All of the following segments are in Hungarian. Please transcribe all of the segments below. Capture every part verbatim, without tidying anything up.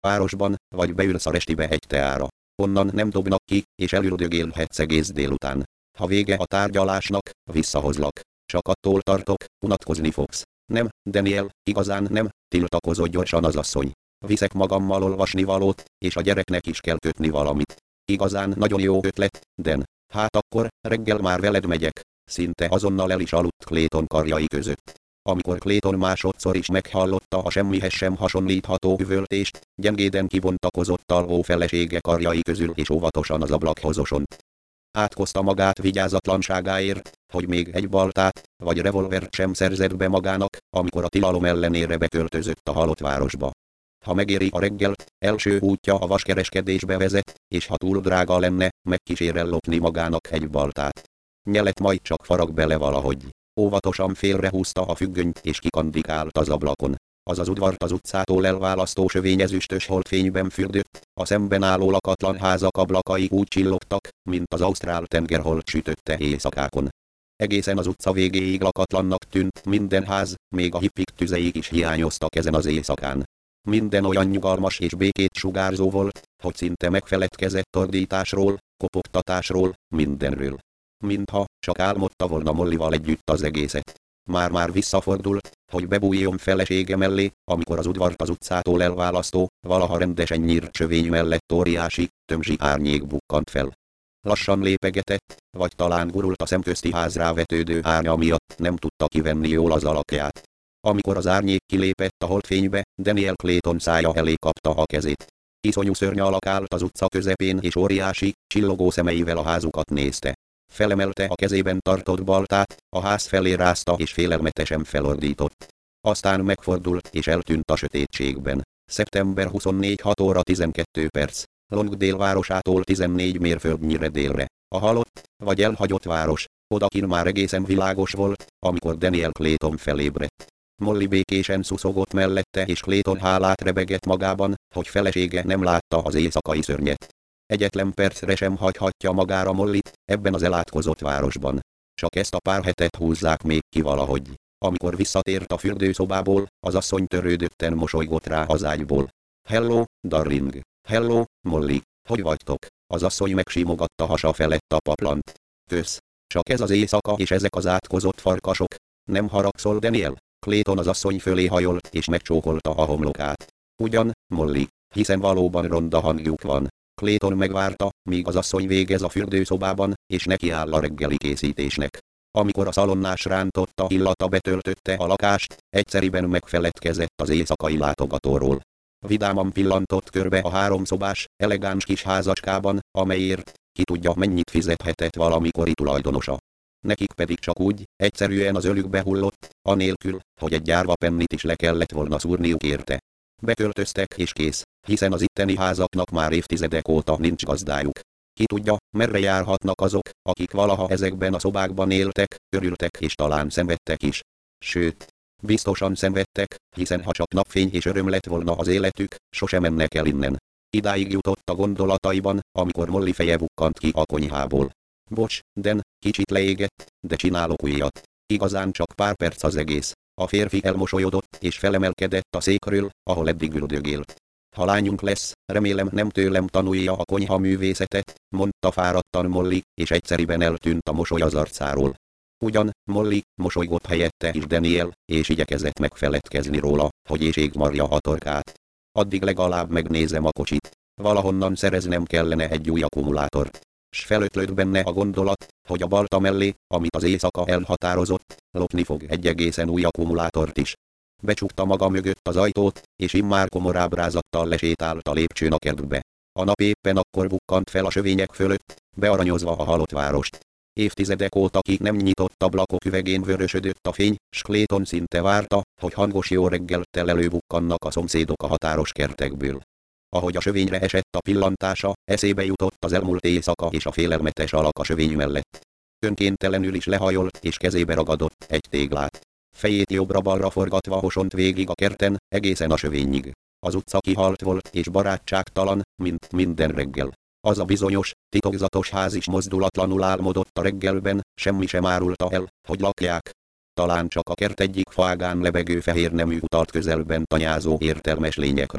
városban, vagy beülsz a restibe egy teára. Onnan nem dobnak ki, és elüldögélhetsz egész délután. Ha vége a tárgyalásnak, visszahozlak. Csak attól tartok, unatkozni fogsz. Nem, Daniel, igazán nem, tiltakozott gyorsan az asszony. Viszek magammal olvasnivalót, és a gyereknek is kell kötni valamit. Igazán nagyon jó ötlet, Den. Hát akkor, reggel már veled megyek. Szinte azonnal el is aludt Clayton karjai között. Amikor Clayton másodszor is meghallotta a semmihez sem hasonlítható üvöltést, gyengéden kibontakozott alvó felesége karjai közül és óvatosan az ablakhoz osont. Átkozta magát vigyázatlanságáért, hogy még egy baltát, vagy revolvert sem szerzett be magának, amikor a tilalom ellenére beköltözött a halott városba. Ha megéri a reggelt, első útja a vaskereskedésbe vezet, és ha túl drága lenne, megkísér ellopni magának egy baltát. Nyelet majd csak farag bele valahogy. Óvatosan félrehúzta a függönyt és kikandikált az ablakon. Az az udvart az utcától elválasztó sövényezüstös holdfényben fürdött, a szemben álló lakatlan házak ablakai úgy csillogtak, mint az ausztrál tengerhold sütötte éjszakákon. Egészen az utca végéig lakatlannak tűnt minden ház, még a hippik tüzeik is hiányoztak ezen az éjszakán. Minden olyan nyugalmas és békét sugárzó volt, hogy szinte megfeledkezett ordításról, kopogtatásról, mindenről. Mintha csak álmodta volna Mollyval együtt az egészet. Már-már visszafordult, hogy bebújjon felesége mellé, amikor az udvart az utcától elválasztó, valaha rendesen nyírt sövény mellett óriási, tömzsi árnyék bukkant fel. Lassan lépegetett, vagy talán gurult a szemközti ház rávetődő árnya miatt, nem tudta kivenni jól az alakját. Amikor az árnyék kilépett a holdfénybe, Daniel Clayton szája elé kapta a kezét. Iszonyú szörny alak állt az utca közepén és óriási, csillogó szemeivel a házukat nézte. Felemelte a kezében tartott baltát, a ház felé rázta és félelmetesen felordított. Aztán megfordult és eltűnt a sötétségben. szeptember huszonnégy hat óra tizenkét perc. Longdale városától tizennégy mérföldnyire délre. A halott, vagy elhagyott város. Odakin már egészen világos volt, amikor Daniel Clayton felébredt. Molly békésen szuszogott mellette és Clayton hálát rebegett magában, hogy felesége nem látta az éjszakai szörnyet. Egyetlen percre sem hagyhatja magára Mollyt ebben az elátkozott városban. Csak ezt a pár hetet húzzák még ki valahogy. Amikor visszatért a fürdőszobából, az asszony törődötten mosolygott rá az ágyból. Hello, darling. Hello, Molly. Hogy vagytok? Az asszony megsimogatta hasa felett a paplant. Kösz. Csak ez az éjszaka és ezek az átkozott farkasok. Nem haragszol, Daniel? Clayton az asszony fölé hajolt és megcsókolta a homlokát. Ugyan, Molly, hiszen valóban ronda hangjuk van. Clayton megvárta, míg az asszony végez a fürdőszobában, és nekiáll a reggeli készítésnek. Amikor a szalonnás rántotta illata betöltötte a lakást, egyszeriben megfeledkezett az éjszakai látogatóról. Vidáman pillantott körbe a háromszobás, elegáns kis házacskában, amelyért, ki tudja mennyit fizethetett valamikori tulajdonosa. Nekik pedig csak úgy, egyszerűen az ölükbe hullott, anélkül, hogy egy gyárva pennit is le kellett volna szúrniuk érte. Beköltöztek és kész, hiszen az itteni házaknak már évtizedek óta nincs gazdájuk. Ki tudja, merre járhatnak azok, akik valaha ezekben a szobákban éltek, örültek és talán szenvedtek is. Sőt, biztosan szenvedtek, hiszen ha csak napfény és öröm lett volna az életük, sosem mennek el innen. Idáig jutott a gondolataiban, amikor Molly feje bukkant ki a konyhából. Bocs, Den, kicsit leégett, de csinálok újat. Igazán csak pár perc az egész. A férfi elmosolyodott és felemelkedett a székről, ahol eddig üldögélt. Ha lányunk lesz, remélem nem tőlem tanulja a konyha művészetet, mondta fáradtan Molly, és egyszeriben eltűnt a mosoly az arcáról. Ugyan, Molly, mosolygott helyette is Daniel, és igyekezett megfeledkezni róla, hogy éhségmarja a torkát. Addig legalább megnézem a kocsit. Valahonnan szereznem kellene egy új akkumulátort. S felötlött benne a gondolat, hogy a balta mellé, amit az éjszaka elhatározott, lopni fog egy egészen új akkumulátort is. Becsukta maga mögött az ajtót, és immár komorább rázattal lesétált a lépcsőn a kertbe. A nap éppen akkor bukkant fel a sövények fölött, bearanyozva a halott várost. Évtizedek óta ki nem nyitott ablakok üvegén vörösödött a fény, s Clayton szinte várta, hogy hangos jó reggeltel előbukkannak a szomszédok a határos kertekből. Ahogy a sövényre esett a pillantása, eszébe jutott az elmúlt éjszaka és a félelmetes alak a sövény mellett. Önkéntelenül is lehajolt és kezébe ragadott egy téglát. Fejét jobbra-balra forgatva hosont végig a kerten, egészen a sövényig. Az utca kihalt volt és barátságtalan, mint minden reggel. Az a bizonyos, titokzatos ház is mozdulatlanul álmodott a reggelben, semmi sem árulta el, hogy lakják. Talán csak a kert egyik faágán lebegő fehér nemű utalt közelben tanyázó értelmes lényekre.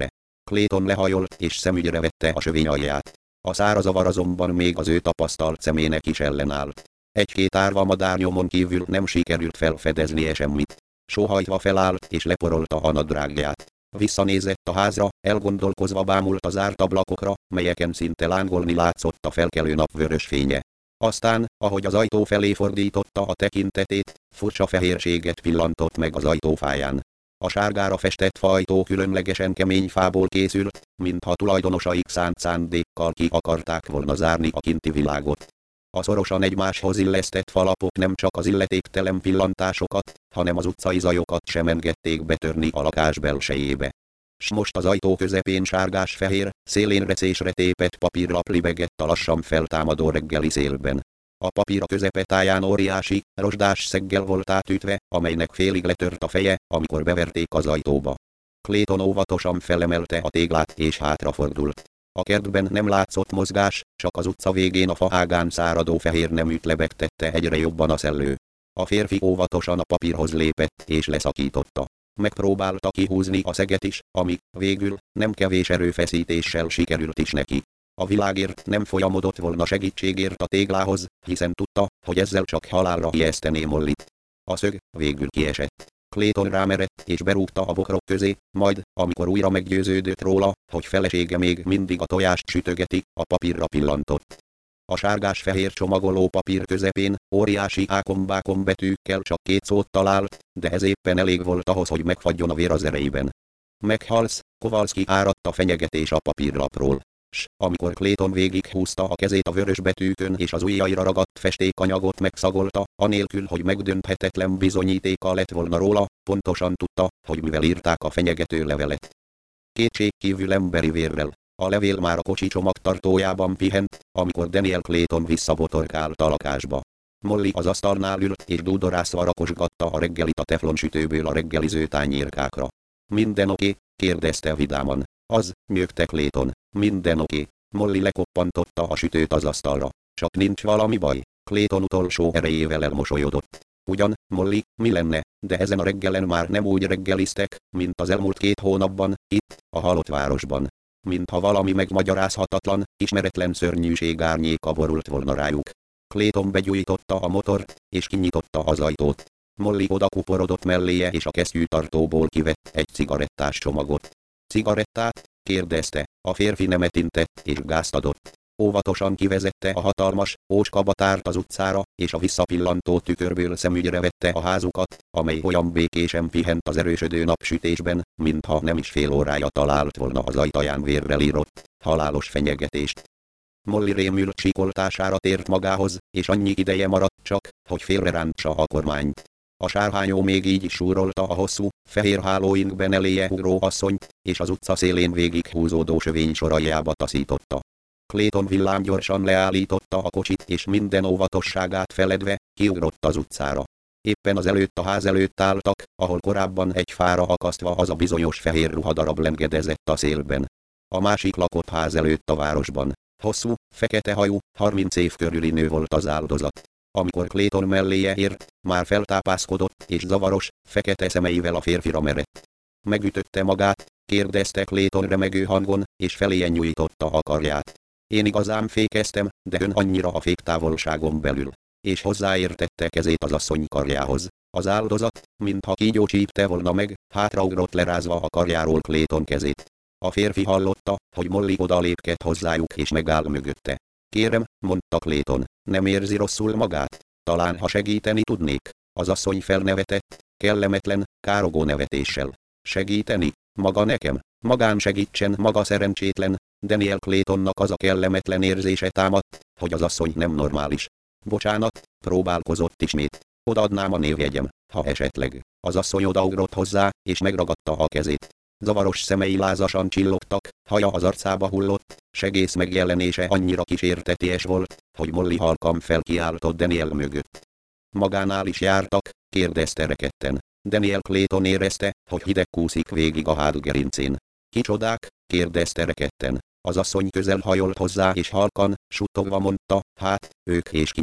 Clayton lehajolt és szemügyre vette a sövény alját. A szárazavar azonban még az ő tapasztalt szemének is ellenállt. Egy-két árva madárnyomon kívül nem sikerült felfedeznie semmit. Sóhajtva felállt és leporolta a nadrágját. Visszanézett a házra, elgondolkozva bámult az zárt ablakokra, melyeken szinte lángolni látszott a felkelő nap vörös fénye. Aztán, ahogy az ajtó felé fordította a tekintetét, furcsa fehérséget pillantott meg az ajtófáján. A sárgára festett faajtó különlegesen kemény fából készült, mintha tulajdonosaik szánt szándékkal ki akarták volna zárni a kinti világot. A szorosan egymáshoz illesztett falapok nem csak az illetéktelen pillantásokat, hanem az utcai zajokat sem engedték betörni a lakás belsejébe. S most az ajtó közepén sárgás-fehér, szélén recésre tépett papírlap libegett a lassan feltámadó reggeli szélben. A papír a közepetáján óriási, rozsdás szeggel volt átütve, amelynek félig letört a feje, amikor beverték az ajtóba. Clayton óvatosan felemelte a téglát és hátrafordult. A kertben nem látszott mozgás, csak az utca végén a faágán száradó fehér neműt lebegtette egyre jobban a szellő. A férfi óvatosan a papírhoz lépett és leszakította. Megpróbálta kihúzni a szeget is, ami, végül, nem kevés erőfeszítéssel sikerült is neki. A világért nem folyamodott volna segítségért a téglához, hiszen tudta, hogy ezzel csak halálra ijesztené Mollyt. A szög végül kiesett. Clayton rámerett és berúgta a bokrok közé, majd, amikor újra meggyőződött róla, hogy felesége még mindig a tojást sütögeti, a papírra pillantott. A sárgás-fehér csomagoló papír közepén, óriási ákombákon betűkkel csak két szót talált, de ez éppen elég volt ahhoz, hogy megfagyjon a vér az erejében. Meghalsz, Kowalski áradt a fenyegetés a papírlapról. S, amikor Clayton végighúzta a kezét a vörös betűkön és az ujjaira ragadt festékanyagot megszagolta, anélkül, hogy megdönthetetlen bizonyítéka lett volna róla, pontosan tudta, hogy mivel írták a fenyegető levelet. Kétségkívül emberi vérrel. A levél már a kocsi csomagtartójában pihent, amikor Daniel Clayton visszabotorkált a lakásba. Molly az asztalnál ült és dúdorászva rakosgatta a reggelit a teflonsütőből a reggeliző tányérkákra. Minden oké? Okay? Kérdezte vidáman. Az, nyögte Clayton. Minden oké. Okay. Molly lekoppantotta a sütőt az asztalra. Csak nincs valami baj. Clayton utolsó erejével elmosolyodott. Ugyan, Molly, mi lenne, de ezen a reggelen már nem úgy reggeliztek, mint az elmúlt két hónapban, itt, a halott városban. Mintha valami megmagyarázhatatlan, ismeretlen szörnyűség árnyéka borult volna rájuk. Clayton begyújtotta a motort, és kinyitotta az ajtót. Molly odakuporodott melléje és a kesztyűtartóból kivett egy cigarettás csomagot. Cigarettát? Kérdezte, a férfi nemet intett és gázt adott. Óvatosan kivezette a hatalmas, ócskabatárt az utcára, és a visszapillantó tükörből szemügyre vette a házukat, amely olyan békésen pihent az erősödő napsütésben, mintha nem is fél órája talált volna az ajtaján vérrel írott, halálos fenyegetést. Molly rémült sikoltására tért magához, és annyi ideje maradt csak, hogy félrerántsa a kormányt. A sárhányó még így is súrolta a hosszú, fehér hálóinkben eléje ugró asszonyt, és az utca szélén végig húzódó sövény soraiába taszította. Clayton villámgyorsan leállította a kocsit és minden óvatosságát feledve, kiugrott az utcára. Éppen az előtt a ház előtt álltak, ahol korábban egy fára akasztva az a bizonyos fehér ruhadarab lengedezett a szélben. A másik lakott ház előtt a városban. Hosszú, fekete hajú, harminc év körüli nő volt az áldozat. Amikor Clayton melléje ért, már feltápászkodott és zavaros, fekete szemeivel a férfira merett. Megütötte magát, kérdezte Clayton remegő hangon, és feléje nyújtotta a karját. Én igazán fékeztem, de ön annyira a féktávolságon belül. És hozzáértette kezét az asszony karjához. Az áldozat, mintha kígyó csípte volna meg, hátraugrott lerázva a karjáról Clayton kezét. A férfi hallotta, hogy Molly odalépkedt hozzájuk és megáll mögötte. Kérem, mondta Clayton, nem érzi rosszul magát? Talán ha segíteni tudnék. Az asszony felnevetett, kellemetlen, károgó nevetéssel. Segíteni? Maga nekem? Magán segítsen maga szerencsétlen. Daniel Claytonnak az a kellemetlen érzése támadt, hogy az asszony nem normális. Bocsánat, próbálkozott ismét. Odaadnám a névjegyem, ha esetleg. Az asszony odaugrott hozzá, és megragadta a kezét. Zavaros szemei lázasan csillogtak, haja az arcába hullott, segész megjelenése annyira kísérteties volt, hogy Molly halkan felkiáltott Daniel mögött. Magánál is jártak? Kérdezte rekedten. Daniel Clayton érezte, hogy hideg kúszik végig a hátgerincén. Kicsodák? Kérdezte rekedten. Az asszony közel hajolt hozzá és halkan, suttogva mondta, hát, ők és ki.